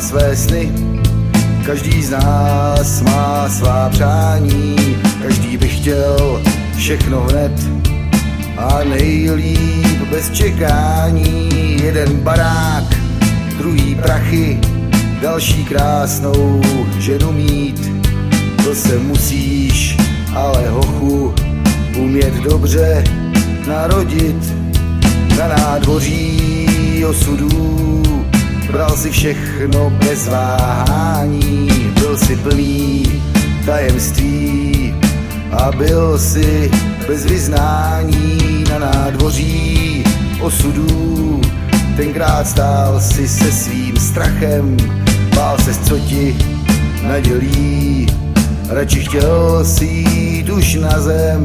své sny, každý z nás má svá přání, každý by chtěl všechno hned a nejlíp bez čekání. Jeden barák, druhý prachy, další krásnou ženu mít. To se musíš, ale hochu, umět dobře narodit. Na nádvoří osudů bral si všechno bez váhání, byl si plný tajemství a byl si bez vyznání. Na nádvoří osudů tenkrát stál si se svým strachem, bál ses, co ti nadělí, radši chtěl si jít už na zem.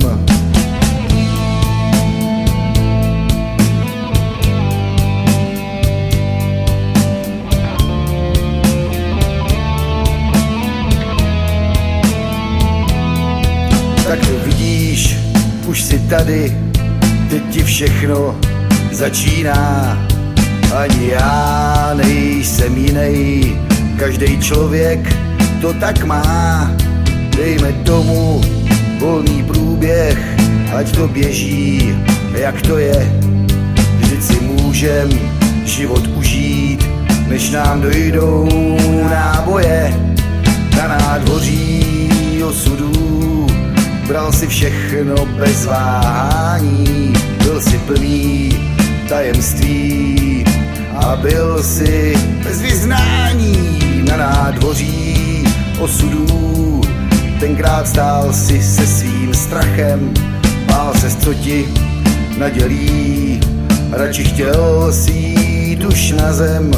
Tak to vidíš, už si tady, teď ti všechno začíná. Ani já nejsem jinej, každej člověk to tak má. Dejme tomu volný průběh, ať to běží, jak to je. Vždyť si můžem život užít, než nám dojdou náboje. Na nádvoří osudů bral si všechno bez váhání, byl si plný tajemství a byl si bez vyznání. Na nádvoří osudů tenkrát stál si se svým strachem, bál ses, co ti nadělí, radši chtěl si jít už na zem.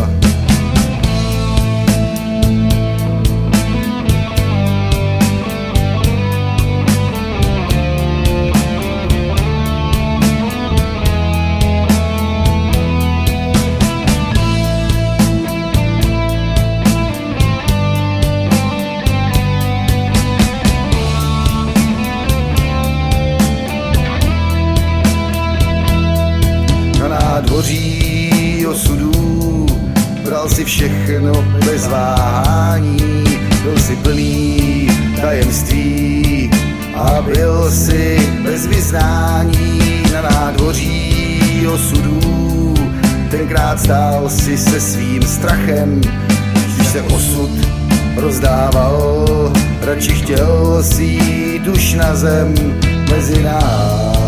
Nádvoří osudů bral si všechno bez váhání, byl si plný tajemství a byl si bez vyznání. Na nádvoří osudů tenkrát stál si se svým strachem, když se osud rozdával, radši chtěl si jít už na zem mezi nás.